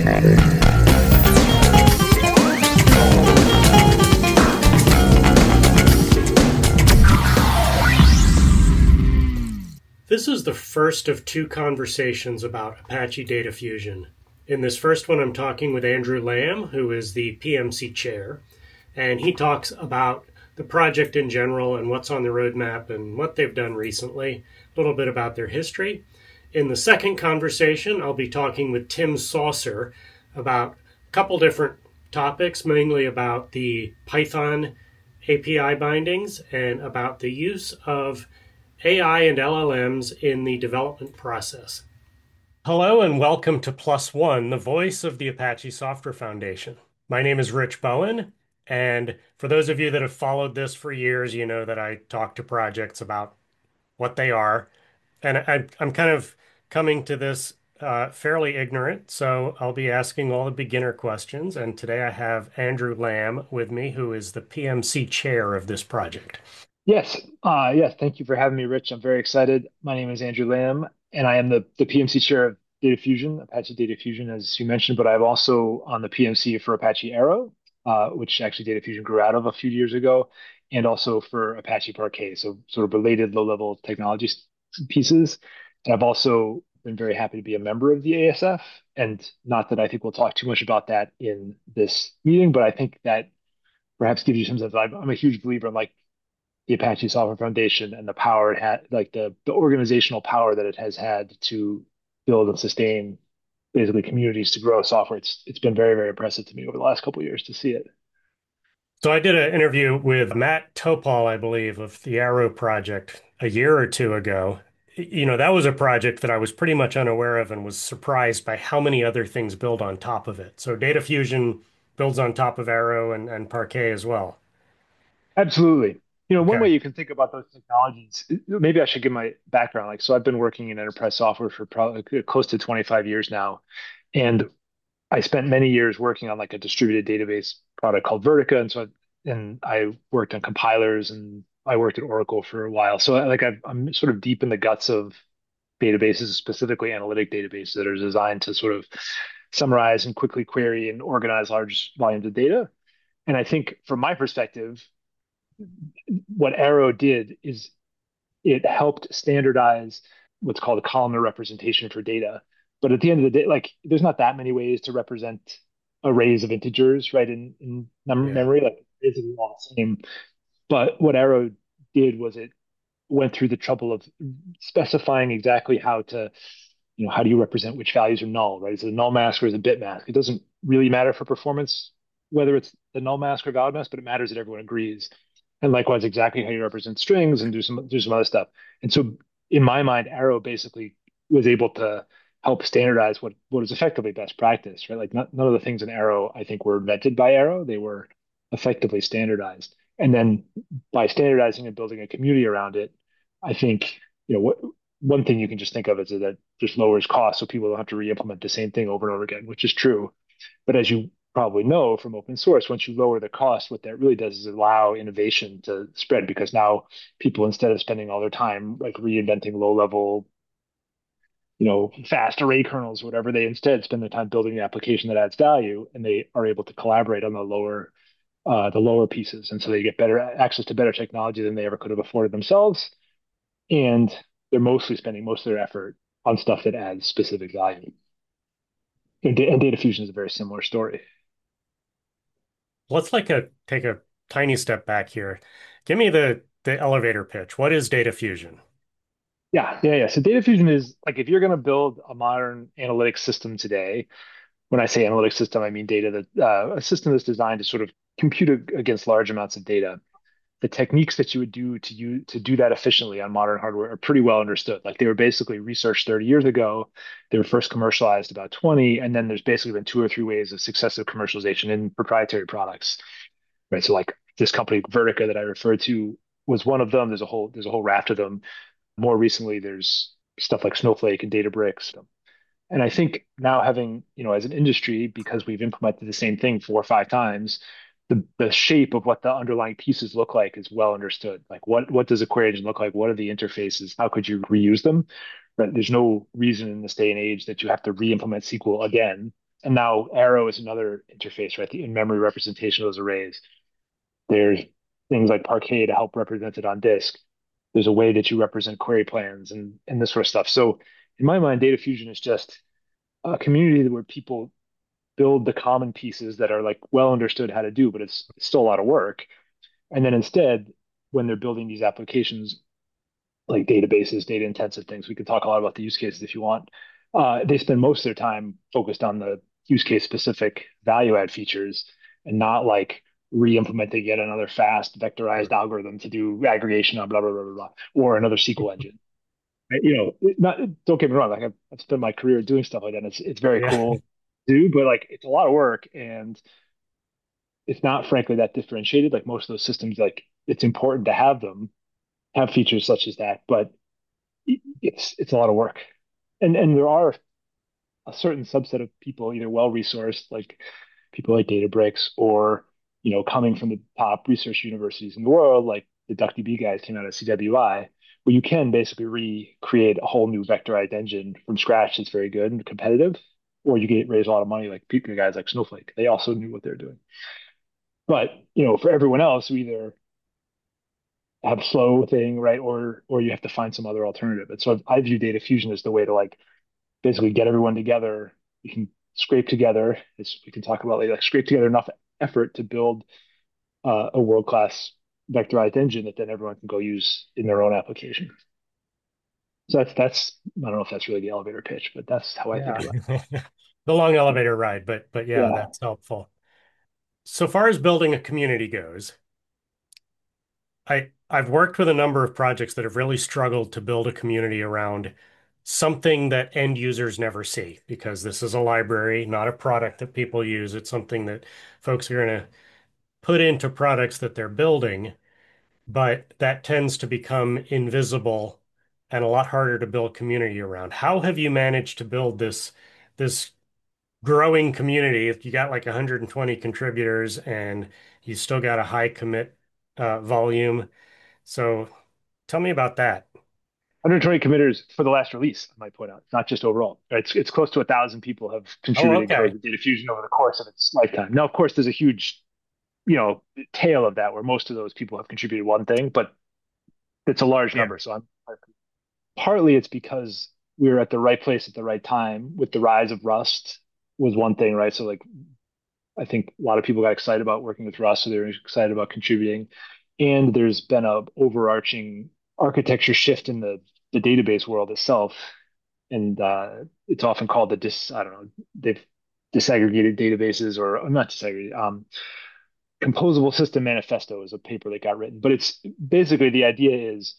This is the first of two conversations about Apache Data Fusion. In this first one, I'm talking with Andrew Lamb, who is the PMC chair, and he talks about the project in general and what's on the roadmap and what they've done recently, a little bit about their history. In the second conversation, I'll be talking with Tim Saucer about a couple different topics, mainly about the Python API bindings and about the use of AI and LLMs in the development process. Hello and welcome to Plus One, the voice of the Apache Software Foundation. My name is Rich Bowen, and for those of you that have followed this for years, you know that I talk to projects about what they are. And I'm kind of coming to this fairly ignorant, so I'll be asking all the beginner questions. And today I have Andrew Lamb with me, who is the PMC chair of this project. Yes. Thank you for having me, Rich. I'm very excited. My name is Andrew Lamb, and I am the PMC chair of Data Fusion, Apache Data Fusion, as you mentioned, but I'm also on the PMC for Apache Arrow, which actually Data Fusion grew out of a few years ago, and also for Apache Parquet, so sort of related low-level technology pieces. And I've also been very happy to be a member of the ASF, and not that I think we'll talk too much about that in this meeting, but I think that perhaps gives you some sense. I'm a huge believer in like the Apache Software Foundation and the power it had, like the organizational power that it has had to build and sustain basically communities to grow software. It's been very, very impressive to me over the last couple of years to see it. So I did an interview with Matt Topol, I believe, of the Arrow project a year or two ago. You know, that was a project that I was pretty much unaware of and was surprised by how many other things build on top of it. So Data Fusion builds on top of Arrow and Parquet as well. Absolutely. One way Okay. you can think about those technologies, maybe I should give my background. Like, so I've been working in enterprise software for probably close to 25 years now. And I spent many years working on like a distributed database product called Vertica, and I worked on compilers and I worked at Oracle for a while. So I'm sort of deep in the guts of databases, specifically analytic databases that are designed to sort of summarize and quickly query and organize large volumes of data. And I think from my perspective, what Arrow did is it helped standardize what's called a columnar representation for data. But at the end of the day, like there's not that many ways to represent arrays of integers, right? In Yeah. memory, like it's all the same. But what Arrow did was it went through the trouble of specifying exactly how do you represent which values are null, right? Is it a null mask or is it a bit mask? It doesn't really matter for performance whether it's the null mask or valid mask, but it matters that everyone agrees. And likewise, exactly how you represent strings and do some other stuff. And so, in my mind, Arrow basically was able to help standardize what is effectively best practice, right? Like none of the things in Arrow I think were invented by Arrow; they were effectively standardized. And then by standardizing and building a community around it, I think what one thing you can just think of is that it just lowers costs, so people don't have to re-implement the same thing over and over again, which is true. But as you probably know from open source, once you lower the cost, what that really does is allow innovation to spread because now people, instead of spending all their time like reinventing low level, fast array kernels, whatever, they instead spend their time building the application that adds value, and they are able to collaborate on the lower pieces, and so they get better access to better technology than they ever could have afforded themselves, and they're mostly spending most of their effort on stuff that adds specific value. And data fusion is a very similar story. Let's take a tiny step back here. Give me the elevator pitch. What is Data Fusion? Yeah. So data fusion is like if you're going to build a modern analytics system today, when I say analytics system, I mean data that a system that's designed to sort of compute against large amounts of data. The techniques that you would do to do that efficiently on modern hardware are pretty well understood. Like they were basically researched 30 years ago. They were first commercialized about 20, and then there's basically been two or three ways of successive commercialization in proprietary products. Right. So like this company Vertica that I referred to was one of them. There's a whole raft of them. More recently, there's stuff like Snowflake and Databricks. And I think now having, as an industry, because we've implemented the same thing 4 or 5 times, the shape of what the underlying pieces look like is well understood. Like what does a query engine look like? What are the interfaces? How could you reuse them? Right? There's no reason in this day and age that you have to re-implement SQL again, And now Arrow is another interface, right? The in-memory representation of those arrays. There's things like Parquet to help represent it on disk. There's a way that you represent query plans and this sort of stuff. So in my mind, Data Fusion is just a community where people build the common pieces that are like well understood how to do, but it's still a lot of work. And then instead, when they're building these applications like databases, data intensive things, we could talk a lot about the use cases if you want. They spend most of their time focused on the use case specific value add features and not like re-implementing yet another fast vectorized algorithm to do aggregation on blah blah blah blah, blah or another SQL engine. You know, not don't get me wrong, like I've spent my career doing stuff like that. And it's very Yeah. cool to do, but like it's a lot of work and it's not frankly that differentiated. Like most of those systems, like it's important to have them have features such as that, but it's a lot of work. And there are a certain subset of people either well resourced, like people like Databricks, or coming from the top research universities in the world, like the DuckDB guys came out of CWI, where you can basically recreate a whole new vectorized engine from scratch that's very good and competitive, or you get raise a lot of money like people guys like Snowflake. They also knew what they're doing. But for everyone else, we either have slow thing, right, or you have to find some other alternative. And so I view data fusion as the way to like basically get everyone together. We can scrape together, as we can talk about later, like scrape together enough effort to build a world-class vectorized engine that then everyone can go use in their own application. So that's I don't know if that's really the elevator pitch, but that's how I think Yeah. about The long elevator ride, but it. yeah, Yeah. that's helpful. So far as building a community goes, I've worked with a number of projects that have really struggled to build a community around something that end users never see because this is a library, not a product that people use. It's something that folks are going to put into products that they're building, but that tends to become invisible and a lot harder to build community around. How have you managed to build this growing community? If you got like 120 contributors and you still got a high commit volume. So tell me about that. 120 committers for the last release, I might point out, not just overall. It's close to 1,000 people have Oh, contributed code okay. to Data Fusion over the course of its lifetime. Now, of course, there's a huge, tail of that where most of those people have contributed one thing, but it's a large Yeah. number. So I'm partly it's because we were at the right place at the right time with the rise of Rust was one thing, right? So like I think a lot of people got excited about working with Rust, so they were excited about contributing. And there's been a overarching architecture shift in the database world itself. And it's often called I don't know, they've disaggregated databases or not disaggregated, composable system manifesto is a paper that got written. But it's basically the idea is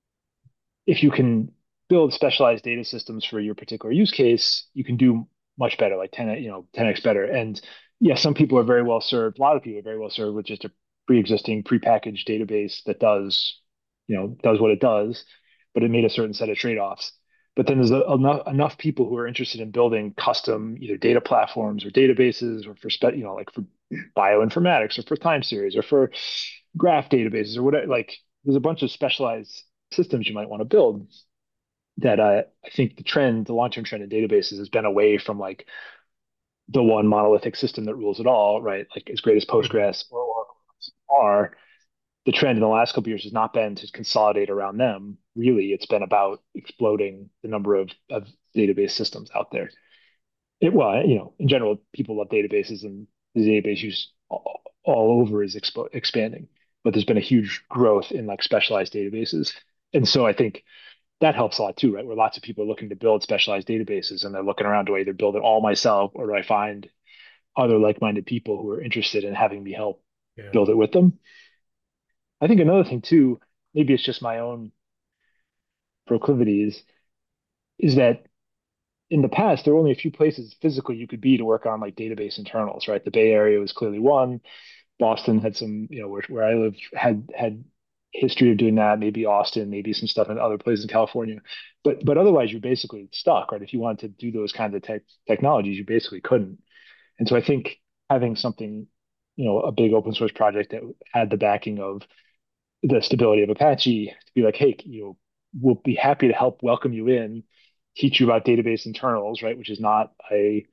if you can build specialized data systems for your particular use case, you can do much better, like 10x better. And yeah, some people are very well served. A lot of people are very well served with just a pre-existing, prepackaged database that does what it does, but it made a certain set of trade-offs. But then there's enough people who are interested in building custom either data platforms or databases or like for bioinformatics or for time series or for graph databases or whatever. Like there's a bunch of specialized systems you might want to build that I think the long-term trend in databases has been away from like the one monolithic system that rules it all, right? Like as great as Mhm. Postgres or Oracle are, the trend in the last couple of years has not been to consolidate around them. Really, it's been about exploding the number of database systems out there. Well, in general, people love databases and the database use all over is expanding, but there's been a huge growth in like specialized databases. And so I think that helps a lot too, right? Where lots of people are looking to build specialized databases and they're looking around to either build it all myself or do I find other like-minded people who are interested in having me help Yeah. build it with them. I think another thing too, maybe it's just my own proclivities, is that in the past there were only a few places physically you could be to work on like database internals, right? The Bay Area was clearly one. Boston had some, where I live had history of doing that. Maybe Austin, maybe some stuff in other places in California, but otherwise you're basically stuck, right? If you wanted to do those kinds of technologies, you basically couldn't. And so I think having something, a big open source project that had the backing of the stability of Apache to be like, hey, we'll be happy to help welcome you in, teach you about database internals, right? Which is not a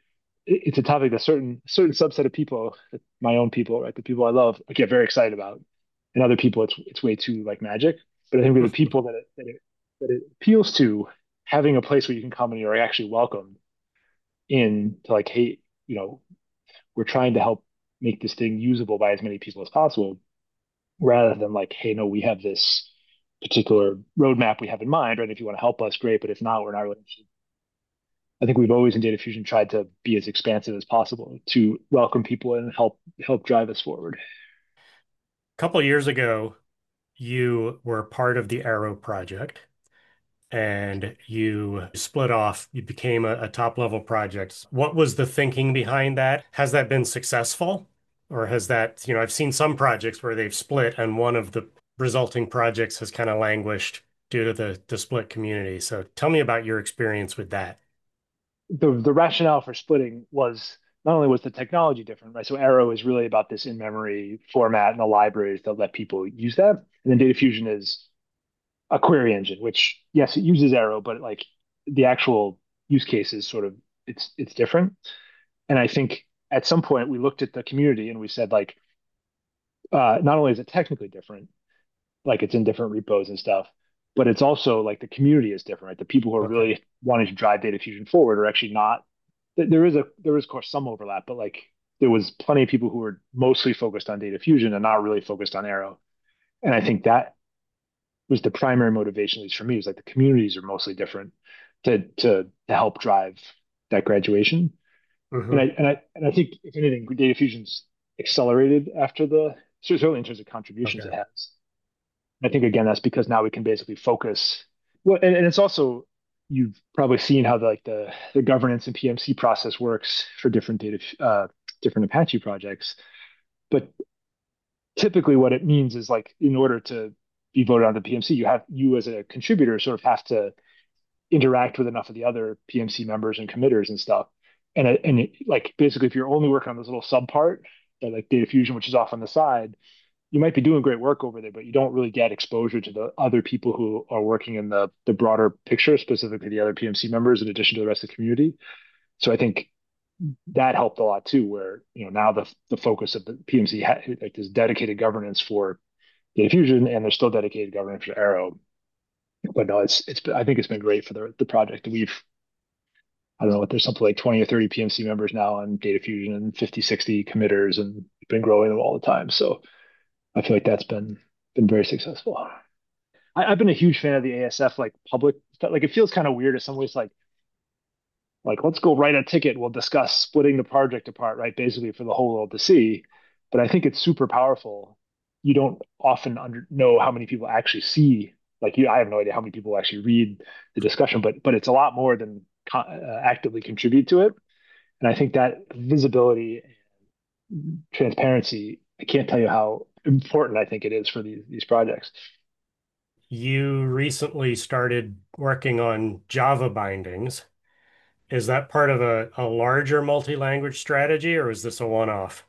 it's a topic that certain subset of people, my own people, right, the people I love, get very excited about, and other people, it's way too like magic. But I think with the people that it appeals to, having a place where you can come and you're actually welcomed in to like, hey, you know, we're trying to help make this thing usable by as many people as possible, rather than like, hey, no, we have this particular roadmap we have in mind, right? If you want to help us, great, but if not, we're not really interested. I think we've always in Data Fusion tried to be as expansive as possible to welcome people and help drive us forward. A couple of years ago, you were part of the Arrow project and you split off, you became a top level project. What was the thinking behind that? Has that been successful? Or has that, I've seen some projects where they've split and one of the resulting projects has kind of languished due to the split community. So tell me about your experience with that. The rationale for splitting was not only was the technology different, right? So Arrow is really about this in-memory format and the libraries that let people use that. And then Data Fusion is a query engine, which yes, it uses Arrow, but like the actual use case is sort of it's different. And I think at some point we looked at the community and we said like not only is it technically different, like it's in different repos and stuff, but it's also like the community is different, right? The people who are Okay. really wanting to drive data fusion forward are actually not. There is of course some overlap, but like there was plenty of people who were mostly focused on data fusion and not really focused on Arrow. And I think that was the primary motivation, at least for me, is like the communities are mostly different to help drive that graduation. And Hmm. I think if anything, data fusion's accelerated after certainly in terms of contributions Okay. it has. I think again that's because now we can basically focus. Well, and it's also you've probably seen how the governance and PMC process works for different Apache projects. But typically, what it means is like in order to be voted on the PMC, you as a contributor sort of have to interact with enough of the other PMC members and committers and stuff. Like basically, if you're only working on this little sub part, like data fusion, which is off on the side, you might be doing great work over there, but you don't really get exposure to the other people who are working in the broader picture, specifically the other PMC members, in addition to the rest of the community. So I think that helped a lot too, where now the focus of the PMC like there's dedicated governance for Data Fusion, and there's still dedicated governance for Arrow. But no, I think it's been great for the project. I don't know what there's something like 20 or 30 PMC members now on Data Fusion and 50, 60 committers, and we've been growing them all the time. So I feel like that's been very successful. I've been a huge fan of the ASF like public stuff. Like it feels kind of weird in some ways, like let's go write a ticket. We'll discuss splitting the project apart, right? Basically for the whole world to see. But I think it's super powerful. You don't often know how many people actually see. Like I have no idea how many people actually read the discussion, but it's a lot more than actively contribute to it. And I think that visibility, transparency, I can't tell you how important I think it is for these projects. You recently started working on Java bindings. Is that part of a larger multi-language strategy, or is this a one-off?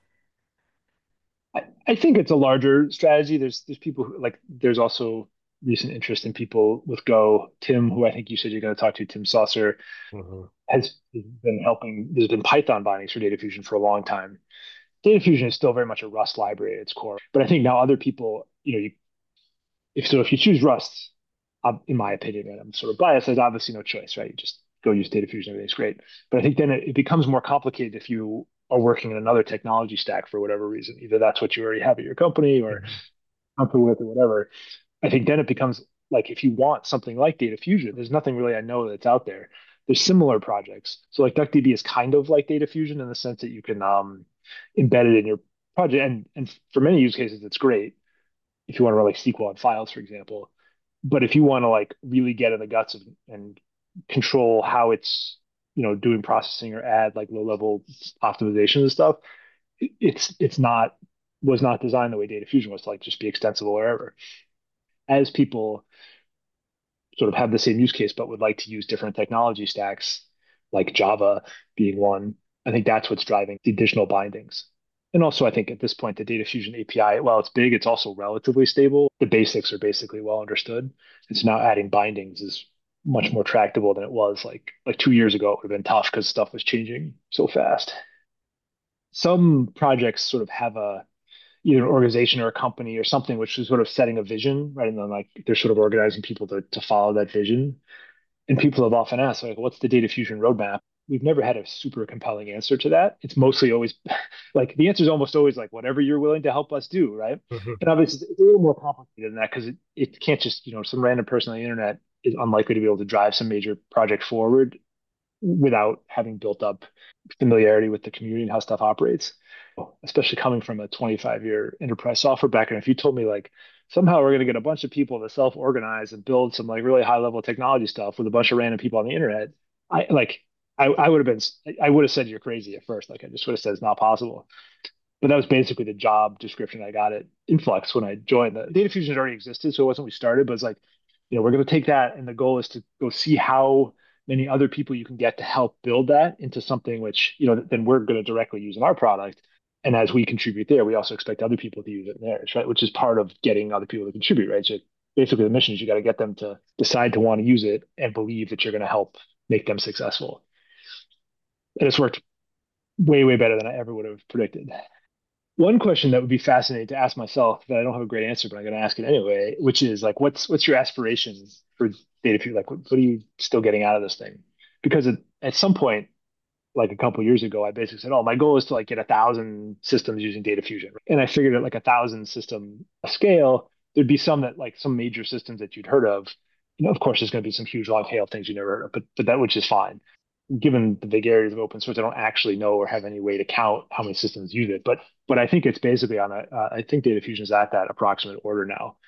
I think it's a larger strategy. There's people who like there's also recent interest in people with Go. Tim, who I think you said you're going to talk to, Tim Saucer, Hmm. has been helping. There's been Python bindings for Data Fusion for a long time. Data Fusion is still very much a Rust library at its core, but I think now other people, if you choose Rust, in my opinion, and I'm sort of biased, there's obviously no choice, right? You just go use data fusion, everything's great. But I think then it becomes more complicated if you are working in another technology stack for whatever reason. Either that's what you already have at your company or Hmm. company with or whatever. I think then it becomes like if you want something like data fusion, there's nothing really I know that's out there. There's similar projects. So like DuckDB is kind of like data fusion in the sense that you can embed it in your project. And for many use cases, it's great if you want to run like SQL on files, for example. But if you want to like really get in the guts of and control how it's doing processing or add like low level optimizations and stuff, it's not was not designed the way Data Fusion was to like just be extensible wherever. As people sort of have the same use case but would like to use different technology stacks, like Java being one, I think that's what's driving the additional bindings. And also, I think at this point, the Data Fusion API, while it's big, it's also relatively stable. The basics are basically well understood. And so now adding bindings is much more tractable than it was like 2 years ago. It would have been tough because stuff was changing so fast. Some projects sort of have a either an organization or a company or something which is sort of setting a vision, right? And then like they're sort of organizing people to follow that vision. And people have often asked, like, what's the data fusion roadmap? We've never had a super compelling answer to that. It's mostly always like the answer is almost always like whatever you're willing to help us do, right? Mhm. And obviously it's a little more complicated than that because it can't just, some random person on the internet is unlikely to be able to drive some major project forward without having built up familiarity with the community and how stuff operates. Especially coming from a 25-year enterprise software background, if you told me like somehow we're going to get a bunch of people to self-organize and build some like really high-level technology stuff with a bunch of random people on the internet, I like I would have I would have said you're crazy at first. Like I just would have said it's not possible. But that was basically the job description I got at Influx when I joined. The data fusion had already existed, so it wasn't we started, but it's like, we're going to take that, and the goal is to go see how many other people you can get to help build that into something which, then we're going to directly use in our product. And as we contribute there, we also expect other people to use it in theirs, right? Which is part of getting other people to contribute, right? So basically, the mission is you got to get them to decide to want to use it and believe that you're going to help make them successful. And it's worked way, way better than I ever would have predicted. One question that would be fascinating to ask myself that I don't have a great answer, but I'm going to ask it anyway, which is like, what's your aspirations for data fusion? Like, what are you still getting out of this thing? Because at some point, like a couple of years ago, I basically said, "Oh, my goal is to like get 1,000 systems using data fusion." And I figured at like 1,000 system scale, there'd be some that like some major systems that you'd heard of. Of course, there's going to be some huge long tail things you never heard of, but that which is fine given the big areas of open source, I don't actually know or have any way to count how many systems use it. But I think it's basically I think data fusion is at that approximate order now.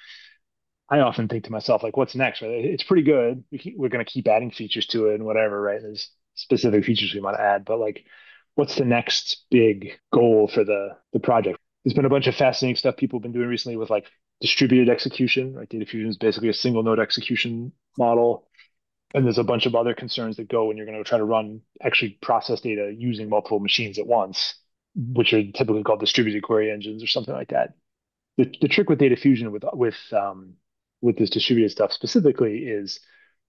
I often think to myself, like, what's next? Right? It's pretty good. We're going to keep adding features to it and whatever, right? There's specific features we might add, but like, what's the next big goal for the project? There's been a bunch of fascinating stuff people have been doing recently with like distributed execution, right? Data fusion is basically a single node execution model. And there's a bunch of other concerns that go when you're going to try to actually process data using multiple machines at once, which are typically called distributed query engines or something like that. The trick with data fusion with this distributed stuff specifically is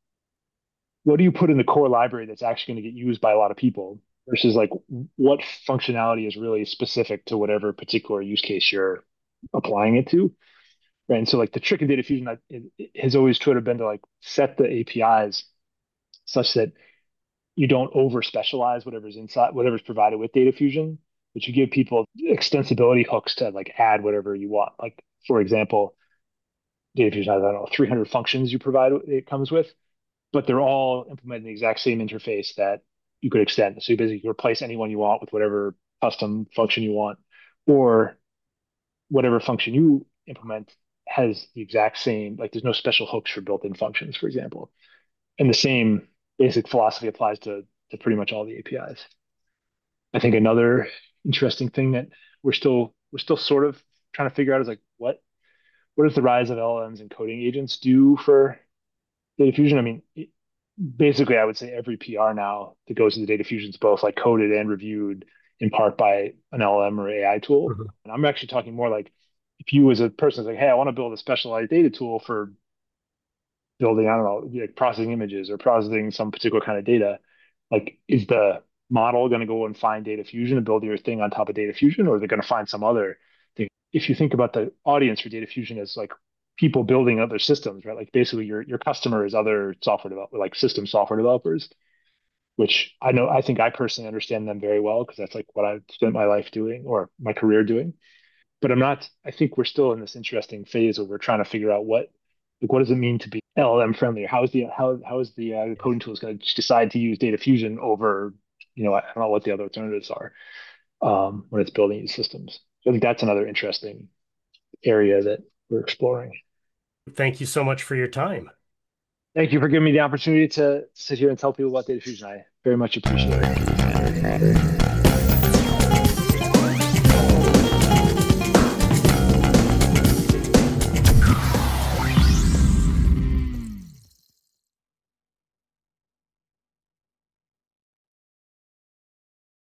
what do you put in the core library that's actually going to get used by a lot of people versus like what functionality is really specific to whatever particular use case you're applying it to. Right. And so like the trick in data fusion it has always tried to been to like set the APIs such that you don't over specialize whatever's provided with data fusion, but you give people extensibility hooks to like add whatever you want. Like for example, data fusion has, I don't know, 300 functions you provide it comes with, but they're all implementing the exact same interface that you could extend. So you basically replace anyone you want with whatever custom function you want, or whatever function you implement has the exact same, like there's no special hooks for built-in functions, for example. And the same basic philosophy applies to pretty much all the APIs. I think another interesting thing that we're still sort of trying to figure out is like what does the rise of LLMs and coding agents do for data fusion? I mean, basically, I would say every PR now that goes into data fusion is both like coded and reviewed in part by an LLM or AI tool. Mhm. And I'm actually talking more like if you as a person is like, hey, I want to build a specialized data tool for building, I don't know, like processing images or processing some particular kind of data, like is the model going to go and find data fusion and build your thing on top of data fusion, or are they going to find some other thing? If you think about the audience for data fusion as like people building other systems, right? Like basically your customer is other software developers, like system software developers, which I think I personally understand them very well because that's like what I've spent my life doing or my career doing. But I think we're still in this interesting phase where we're trying to figure out what does it mean to be LLM friendly? How is the coding tools going to decide to use data fusion over, I don't know what the other alternatives are when it's building these systems. So I think that's another interesting area that we're exploring. Thank you so much for your time. Thank you for giving me the opportunity to sit here and tell people about data fusion. I very much appreciate it.